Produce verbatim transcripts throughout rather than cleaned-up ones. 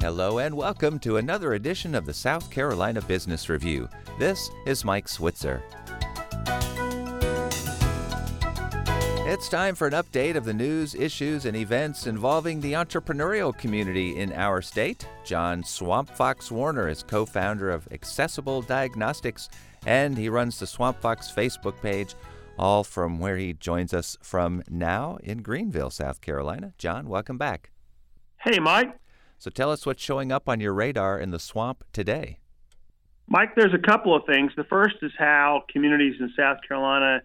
Hello and welcome to another edition of the South Carolina Business Review. This is Mike Switzer. It's time for an update of the news, issues, and events involving the entrepreneurial community in our state. John Swamp Fox Warner is co-founder of Accessible Diagnostics, and he runs the Swamp Fox Facebook page, all from where he joins us from now in Greenville, South Carolina. John, welcome back. Hey, Mike. So tell us what's showing up on your radar in the swamp today. Mike, there's a couple of things. The first is how communities in South Carolina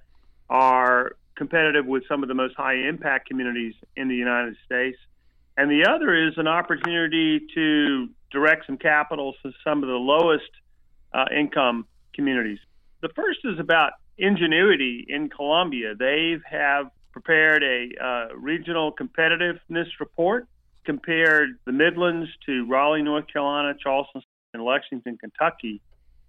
are competitive with some of the most high-impact communities in the United States. And the other is an opportunity to direct some capital to some of the lowest uh, income communities. The first is about Ingenuity in Columbia. They have prepared a uh, regional competitiveness report, compared the Midlands to Raleigh, North Carolina, Charleston, and Lexington, Kentucky.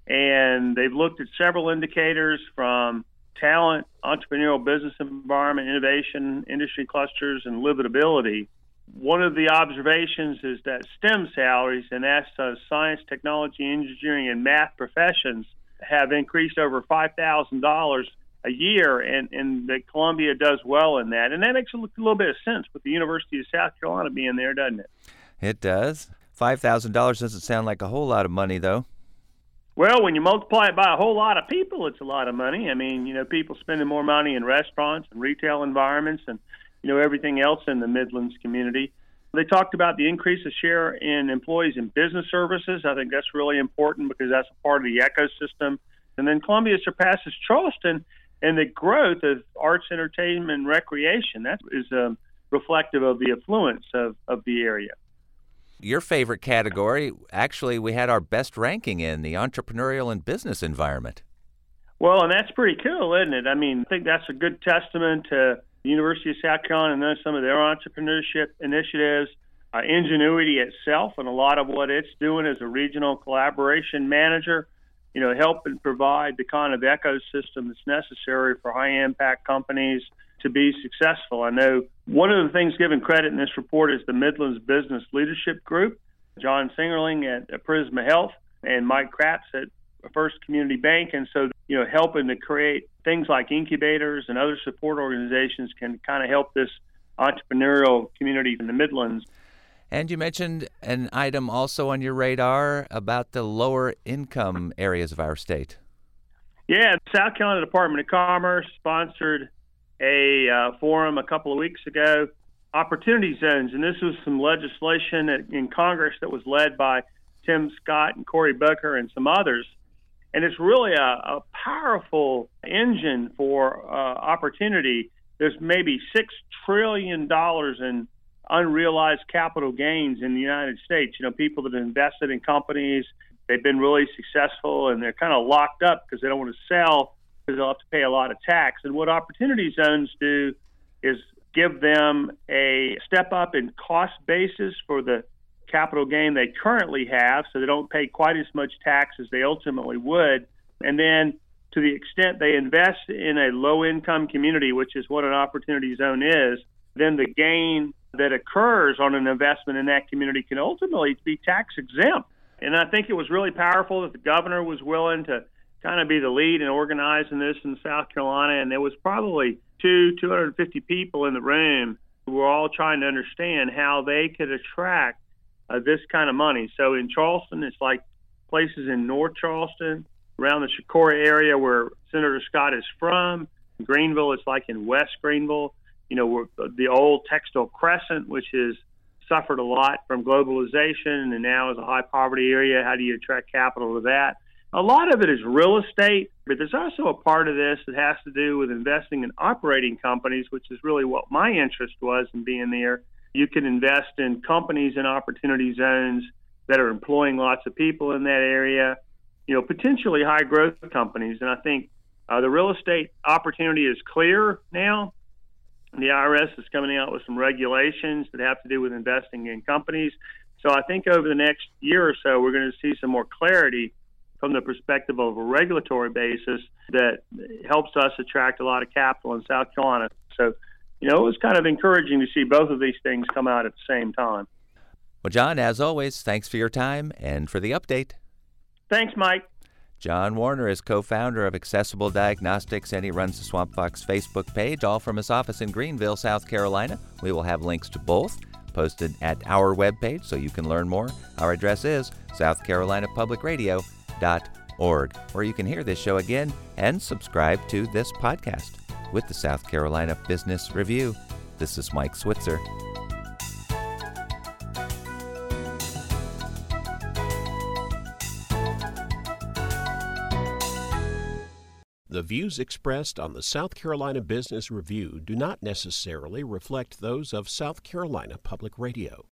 And they've looked at several indicators from talent, entrepreneurial business environment, innovation, industry clusters, and livability. One of the observations is that STEM salaries, and that's uh, science, technology, engineering, and math professions, have increased over five thousand dollars a year, and, and that Columbia does well in that. And that makes a little bit of sense with the University of South Carolina being there, doesn't it? It does. five thousand dollars doesn't sound like a whole lot of money, though. Well, when you multiply it by a whole lot of people, it's a lot of money. I mean, you know, people spending more money in restaurants and retail environments and, you know, everything else in the Midlands community. They talked about the increase of share in employees in business services. I think that's really important because that's a part of the ecosystem. And then Columbia surpasses Charleston in the growth of arts, entertainment, and recreation. That is um, reflective of the affluence of, of the area. Your favorite category, actually, we had our best ranking in the entrepreneurial and business environment. Well, and that's pretty cool, isn't it? I mean, I think that's a good testament to the University of South Carolina and then some of their entrepreneurship initiatives, uh, Ingenuity itself, and a lot of what it's doing as a regional collaboration manager, you know, help and provide the kind of ecosystem that's necessary for high-impact companies to be successful. I know one of the things given credit in this report is the Midlands Business Leadership Group, John Singerling at, at Prisma Health and Mike Kratz at First Community Bank. And so, you know, helping to create things like incubators and other support organizations can kind of help this entrepreneurial community in the Midlands. And you mentioned an item also on your radar about the lower income areas of our state. Yeah, the South Carolina Department of Commerce sponsored a uh, forum a couple of weeks ago, Opportunity Zones, and this was some legislation in Congress that was led by Tim Scott and Cory Booker and some others. And it's really a, a powerful engine for uh, opportunity. There's maybe six trillion dollars in unrealized capital gains in the United States. You know, people that have invested in companies, they've been really successful, and they're kind of locked up because they don't want to sell because they'll have to pay a lot of tax. And what Opportunity Zones do is give them a step up in cost basis for the capital gain they currently have, so they don't pay quite as much tax as they ultimately would. And then to the extent they invest in a low-income community, which is what an Opportunity Zone is, then the gain that occurs on an investment in that community can ultimately be tax exempt. And I think it was really powerful that the governor was willing to kind of be the lead in organizing this in South Carolina. And there was probably two, two hundred fifty people in the room who were all trying to understand how they could attract uh, this kind of money. So in Charleston, it's like places in North Charleston, around the Shakora area where Senator Scott is from. In Greenville, it's like in West Greenville. You know, we're, the old Textile Crescent, which has suffered a lot from globalization and now is a high poverty area. How do you attract capital to that? A lot of it is real estate, but there's also a part of this that has to do with investing in operating companies, which is really what my interest was in being there. You can invest in companies in Opportunity Zones that are employing lots of people in that area, you know, potentially high growth companies. And I think uh, the real estate opportunity is clear now. The I R S is coming out with some regulations that have to do with investing in companies. So I think over the next year or so, we're going to see some more clarity from the perspective of a regulatory basis that helps us attract a lot of capital in South Carolina. So, you know, it was kind of encouraging to see both of these things come out at the same time. Well, John, as always, thanks for your time and for the update. Thanks, Mike. John Warner is co-founder of Accessible Diagnostics, and he runs the Swamp Fox Facebook page, all from his office in Greenville, South Carolina. We will have links to both posted at our webpage so you can learn more. Our address is south carolina public radio dot org, where you can hear this show again and subscribe to this podcast. With the South Carolina Business Review, this is Mike Switzer. The views expressed on the South Carolina Business Review do not necessarily reflect those of South Carolina Public Radio.